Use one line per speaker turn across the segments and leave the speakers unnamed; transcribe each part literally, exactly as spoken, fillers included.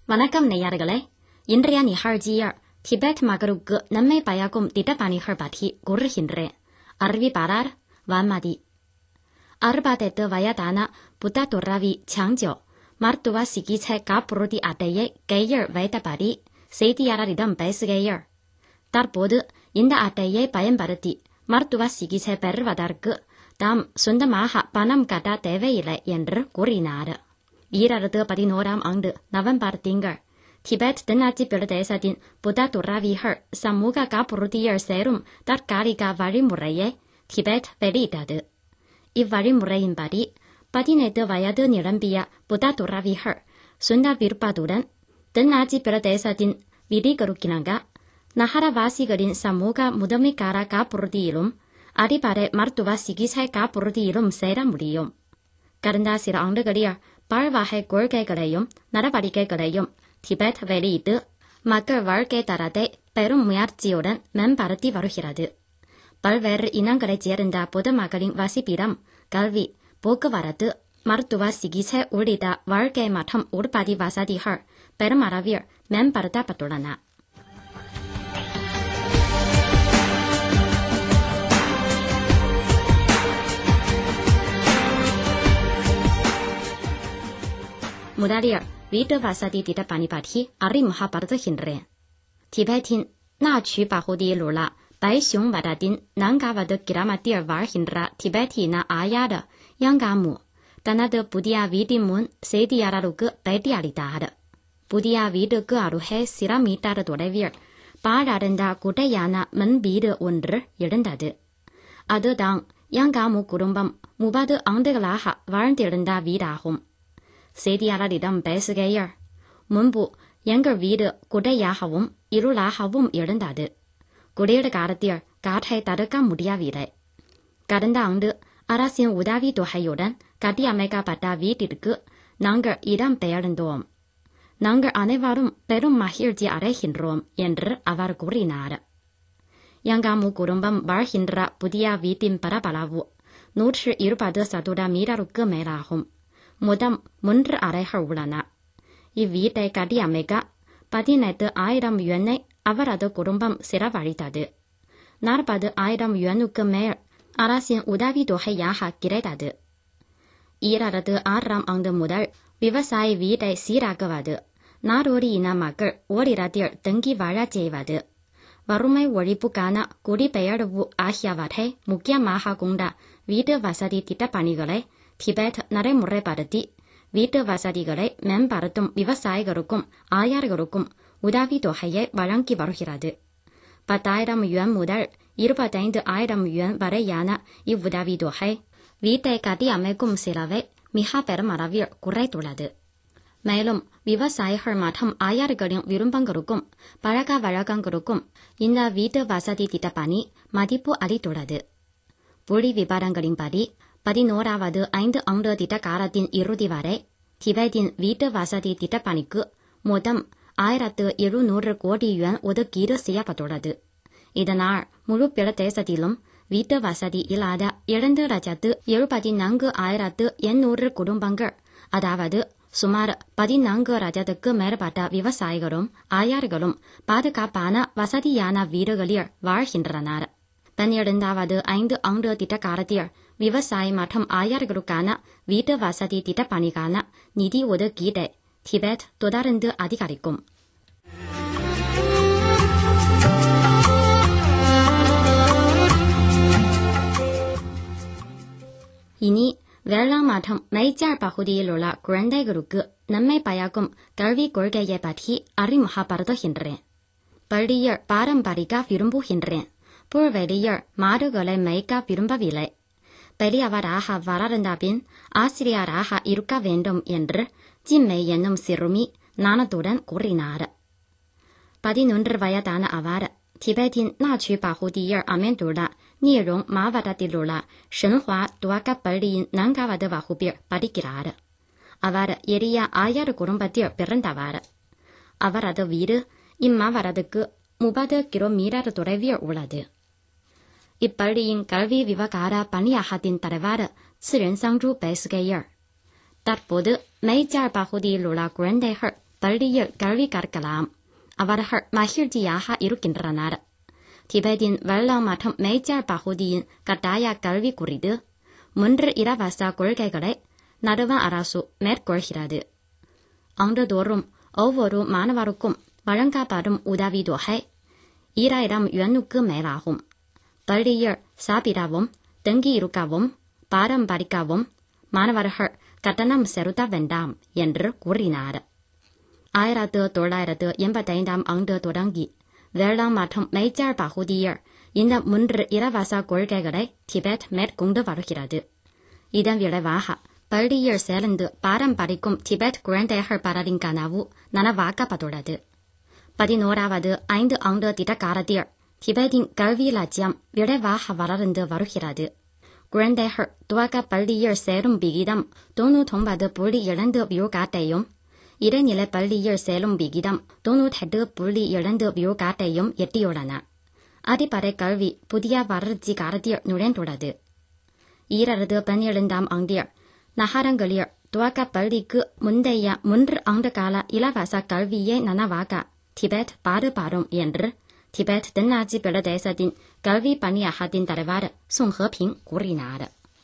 வணக்கம் நேயர்களே, இன்றைய நிகழ்ச்சியில் திபெத் மக்களுக்கு நன்மை பயக்கும் திட்டப்பணிகள் பற்றி கூறுகின்றேன். அறிவிப்பாளர் வான்மதி. அறுபத்தெட்டு வயதான புத்த துறவி சாங்ஜோ மருத்துவ சிகிச்சை காப்புறுதி அட்டையை கையில் வைத்தபடி செய்தியாளரிடம் பேசுகையில், தற்போது இந்த அட்டையை பயன்படுத்தி மருத்துவ சிகிச்சை பெறுவதற்கு தாம் சொந்தமாக பணம் கட்ட தேவையில்லை என்று கூறினார். ஈராயிரத்து பதினோராம் ஆண்டு நவம்பர் திங்கள் திபெத் தென்னாட்சி பிரதேசத்தின் புத்த துறவிகள் சமூக காப்புறுதியில் சேரும் தற்காலிக வழிமுறையை திபெத் வெளியிட்டது. இவ்வழிமுறையின்படி பதினெட்டு வயது நிரம்பிய புத்த துறவிகள் சொந்த விருப்பத்துடன் தென்னாட்சி பிரதேசத்தின் விதிகளுக்கிணங்க நகரவாசிகளின் சமூக முதன்மைக்கார காப்புறுதியிலும் அடிப்படை மருத்துவ சிகிச்சை காப்புறுதியிலும் சேர முடியும். கடந்த சில ஆண்டுகளில் பல்வகை கொள்கைகளையும் நடவடிக்கைகளையும் திபெத் வெளியிட்டு மக்கள் வாழ்க்கை தரத்தை பெரும் முயற்சியுடன் மேம்படுத்தி வருகிறது. பல்வேறு இனங்களைச் சேர்ந்த பொதுமக்களின் வசிப்பிடம், கல்வி, போக்குவரத்து, மருத்துவ சிகிச்சை உள்ளிட்ட வாழ்க்கை மற்றும் உற்பத்தி வசதிகள் பெருமளவில் மேம்படுத்தப்பட்டுள்ளன. முதலில் வீட்டு வசதி திட்டப்பணி பற்றி அறிமுகப்படுத்துகின்றேன். திபெத்தின் நாச்சு பகுதியில் உள்ள பைஷுங் வட்டத்தின் நான்காவது கிராமத்தில் வாழ்கின்ற திபெத்தின ஆயார் யங்காமு தனது புதிய வீட்டின் முன் செய்தியாளருக்கு பேட்டி அளித்தார். புதிய வீட்டுக்கு அருகே சில மீட்டர் தொலைவில் பாழடைந்த குட்டையான மண் வீடு ஒன்று இருந்தது. அதுதான் யங்காமு குடும்பம் முப்பது ஆண்டுகளாக வாழ்ந்திருந்த வீடாகும். செய்தியாளரிடம் பேசுகையில், முன்பு எங்கள் வீடு குட்டையாகவும் இருளாகவும் இருந்தது. குளிர் காலத்தில் காற்றை தடுக்க முடியவில்லை. கடந்த ஆண்டு அரசின் உதவி தொகையுடன் கட்டியமைக்கப்பட்ட வீட்டிற்கு நாங்கள் இடம் பெயர்ந்தோம். நாங்கள் அனைவரும் பெரும் மகிழ்ச்சி அடைகின்றோம் என்று அவர் கூறினார். யங்காமு குடும்பம் வாழ்கின்ற புதிய வீட்டின் பரப்பளவு நூற்று இருபது சதுர மீட்டருக்கு மேலாகும். மொத்தம் மூன்று அறைகள் உள்ளன. இவ்வீட்டை கட்டியமைக்க பதினெட்டு ஆயிரம் யுவனை அவரது குடும்பம் செலவழித்தது. நாற்பது ஆயிரம் யுவனுக்கு மேல் அரசின் உதவி தொகையாக கிடைத்தது. ஈராயிரத்து ஆறாம் ஆண்டு முதல் விவசாய வீட்டை சீராக்குவது, நாடோடி இன மக்கள் ஓரிடத்தில் தங்கி வாழச் செய்வது, வறுமை ஒழிப்புக்கான குடிபெயர்வு ஆகியவற்றை முக்கியமாக கொண்ட வீட்டு வசதி திட்டப்பணிகளை திபெத் நடைமுறைப்படுத்தி வீட்டு வசதிகளை மேம்படுத்தும் விவசாயிகளுக்கும் ஆயார்களுக்கும் உதவி தொகையை வழங்கி வருகிறது. பத்தாயிரம் யுவன் முதல் இருபத்தைந்து ஆயிரம் யுவன் வரையான இவ்வுதவி தொகை வீட்டை கட்டியமைக்கும் செலவை மிக பெருமளவில் குறைத்துள்ளது. மேலும் விவசாயிகள் மற்றும் ஆயார்களின் விருப்பங்களுக்கும் பழக்க வழக்கங்களுக்கும் இந்த வீட்டு வசதி திட்டப்பணி மதிப்பு அளித்துள்ளது. புள்ளி விவரங்களின்படி பதினோராவது ஐந்து ஆண்டு திட்ட காலத்தின் இறுதி வரை திபெத்தின் வீட்டு வசதி திட்டப்பணிக்கு மொத்தம் ஆயிரத்து எழுநூறு கோடி யுவன் ஒதுக்கீடு செய்யப்பட்டுள்ளது. இதனால் முழு பிரதேசத்திலும் வீட்டு வசதி இல்லாத இரண்டு லட்சத்து எழுபத்தி நான்கு ஆயிரத்து எண்ணூறு குடும்பங்கள், அதாவது சுமார் பதினான்கு லட்சத்துக்கு மேற்பட்ட விவசாயிகளும் ஆயார்களும் பாதுகாப்பான வசதியான வீடுகளில் வாழ்கின்றனர். பன்னிரண்டாவது ஐந்து ஆண்டு திட்ட காலத்தில் விவசாய மற்றும் ஆயார்களுக்கான வீட்டு வசதி திட்டப்பணிக்கான நிதி ஒதுக்கீட்டை திபெத் தொடர்ந்து அதிகரிக்கும். இனி வேளாண் மற்றும் மேய்ச்சல் பகுதியில் உள்ள குழந்தைகளுக்கு நன்மை பயக்கும் கல்விக் கொள்கையை பற்றி அறிமுகப்படுத்துகின்றேன். பள்ளியில் பாரம்பரிக்க விரும்புகின்றேன். புல்வெளியில் மாடுகளை மேய்க்க விரும்பவில்லை. பெரியவராக வளர்ந்த பின் ஆசிரியராக இருக்க வேண்டும் என்று ஜிம்மை என்னும் சிறுமி நாணத்துடன் கூறினார். பதினொன்று வயதான அவர் திபெத்தின் நாச்சு பகுதியில் அமைந்துள்ள நீரோங் மாவட்டத்திலுள்ள ஷென்ஹுவா துவக்கப் பள்ளியின் நான்காவது வகுப்பில் படிக்கிறார். அவர் எளிய ஆயர் குடும்பத்தில் பிறந்தவர். அவரது வீடு இம்மாவட்டத்துக்கு முப்பது கிலோமீட்டர் தொலைவில் உள்ளது. இப்பள்ளியின் கல்வி விவகார பணியகத்தின் தலைவர் சிரன் சாங்ஜு பேசுகையில், தற்போது மேய்ச்சல் பகுதியில் உள்ள குழந்தைகள் பள்ளியில் கல்வி கற்கலாம். அவர்கள் மகிழ்ச்சியாக இருக்கின்றனர். திபெத்தின் வெள்ளம் மற்றும் மேய்ச்சல் பகுதியின் கட்டாய கல்வி குறித்து மூன்று இலவச கொள்கைகளை நடுவண் அரசு மேற்கொள்கிறது. ஆண்டுதோறும் ஒவ்வொரு மாணவருக்கும் வழங்கப்படும் உதவித்தொகை ஈராயிரம் யுவானுக்கு மேலாகும். பள்ளியில் சாப்பிடவும் தங்கியிருக்கவும் பாரம்பரிக்கவும் மாணவர்கள் கட்டணம் செலுத்த வேண்டாம் என்று கூறினார். ஆயிரத்து தொள்ளாயிரத்து எண்பத்தைந்தாம் ஆண்டு தொடங்கி வெள்ளம் மற்றும் மேய்ச்சல் பகுதியில் இந்த மூன்று இலவச கொள்கைகளை திபெத் மேற்கொண்டு வருகிறது. இதன் விளைவாக பள்ளியில் சேர்ந்து பாரம்பரிக்கும் திபெத் குழந்தைகள் பலரின் கனவு நனவாக்கப்பட்டுள்ளது. பதினோராவது ஐந்து ஆண்டு திட்டக்காலத்தில் திபெத்தின் கல்வி லட்சியம் விரைவாக வளர்ந்து வருகிறது. குழந்தைகள் துவக்க பள்ளியில் சேரும் விகிதம் தொன்னூற்றொன்பது புள்ளி இரண்டு விழுக்காட்டையும் இடைநிலை பள்ளியில் சேரும் விகிதம் தொன்னூற்றெட்டு புள்ளி இரண்டு விழுக்காட்டையும் எட்டியுள்ளன. அடிப்படை கல்வி புதிய வளர்ச்சி காலத்தில் நுழைந்துள்ளது. ஈரது பன்னிரண்டாம் ஆண்டில் நகரங்களில் துவக்க பள்ளிக்கு முந்தைய மூன்று ஆண்டு கால இலவச கல்வியை நனவாக திபெத் பாடுபடும் என்று திபெத் தென்னாட்சி பிரதேசத்தின் கல்வி பணியகத்தின் தலைவர் சொங் ஹெபிங் கூறினார்.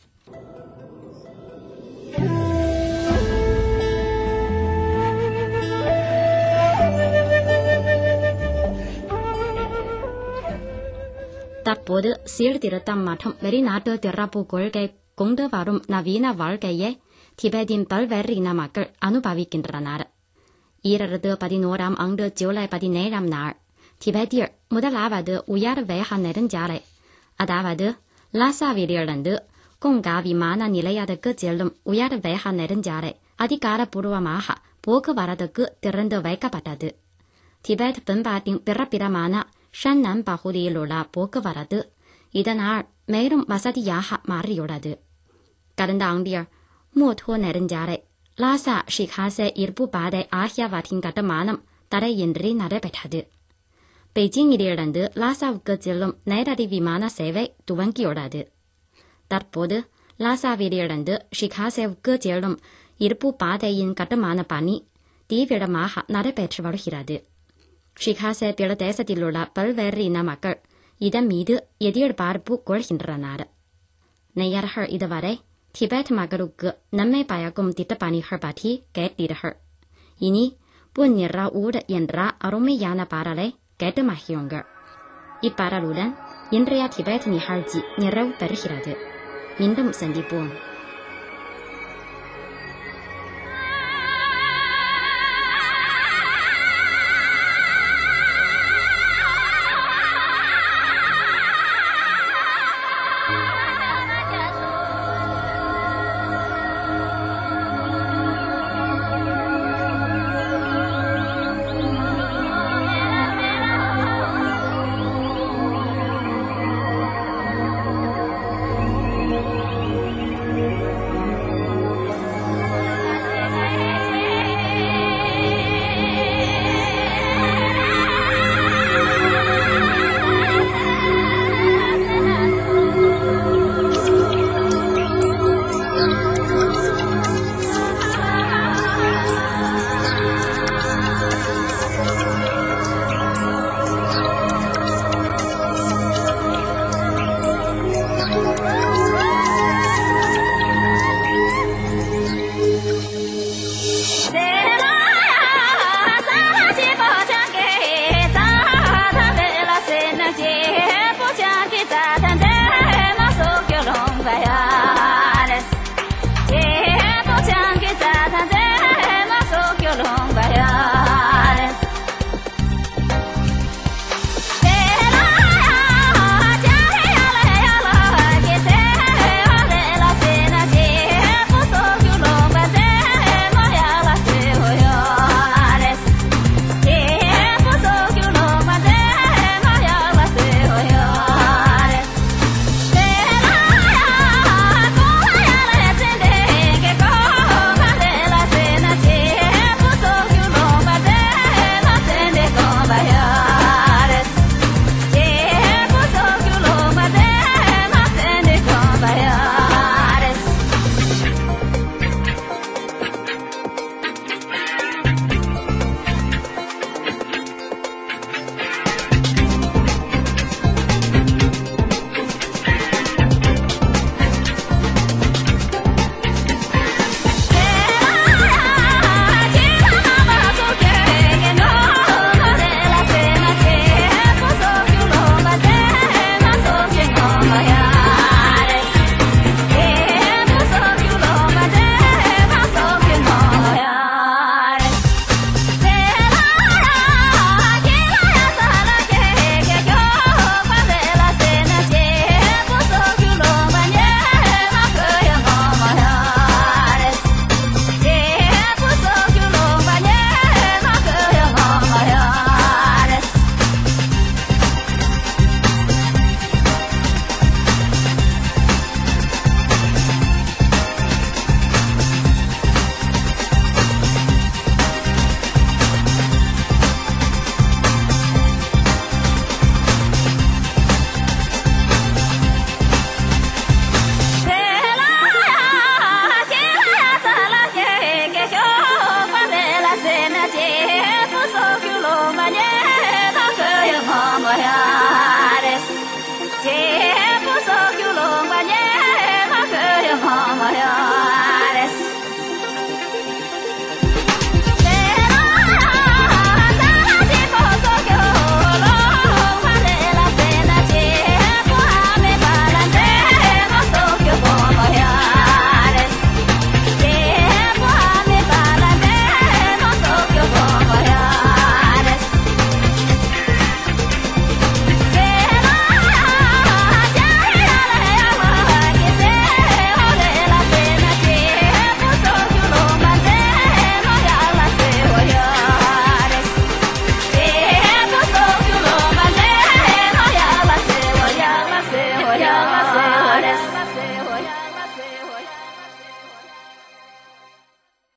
தற்போது சீர்திருத்தம் மற்றும் வெளிநாட்டு திறப்பு கொள்கை கொண்டு வரும் நவீன வாழ்க்கையை திபெத்தின் பல்வேறு இன மக்கள் அனுபவிக்கின்றனர். ஈரது பதினோராம் ஆண்டு ஜூலை பதினேழாம் நாள் திபெத்தில் முதலாவது உயர் வேக நெடுஞ்சாலை, அதாவது லாசாவிலிருந்து கொங்கா விமான நிலையத்துக்கு செல்லும் உயர் வேக நெடுஞ்சாலை அதிகாரப்பூர்வமாக போக்குவரத்துக்கு திறந்து வைக்கப்பட்டது. திபெத் பண்பாட்டின் பிறப்பிடமான ஷன்னான் பகுதியில் உள்ள போக்குவரத்து இதனால் மேலும் வசதியாக மாறியுள்ளது. கடந்த ஆண்டில் மோட்டோ நெடுஞ்சாலை, லாசா ஷிகாசே இருப்பு பாதை ஆகியவற்றின் கட்டுமானம் தடையின்றி நடைபெற்றது. பெய்ஜிங்கிலிருந்து லாசாவுக்கு செல்லும் நேரடி விமான சேவை துவங்கியுள்ளது. தற்போது லாசாவிலிருந்து ஷிகாசேவுக்கு செல்லும் இருப்பு பாதையின் கட்டுமான பணி தீவிரமாக நடைபெற்று வருகிறது. ஷிகாசே பிரதேசத்திலுள்ள பல்வேறு இன மக்கள் இதன் மீது எதிர்பார்ப்பு கொள்கின்றனர். நேயர்கள் இதுவரை திபெத் மக்களுக்கு நன்மை பயக்கும் திட்டப்பணிகள் பற்றி கேட்டீர்கள். இனி புன்னிற ஊர் என்ற அருமையான பாடலை கேட்டு மகிழுங்கள். இப்பாடலுடன் இன்றைய திபெத் நிகழ்ச்சி நிறைவு பெறுகிறது. மீண்டும் சந்திப்போம்.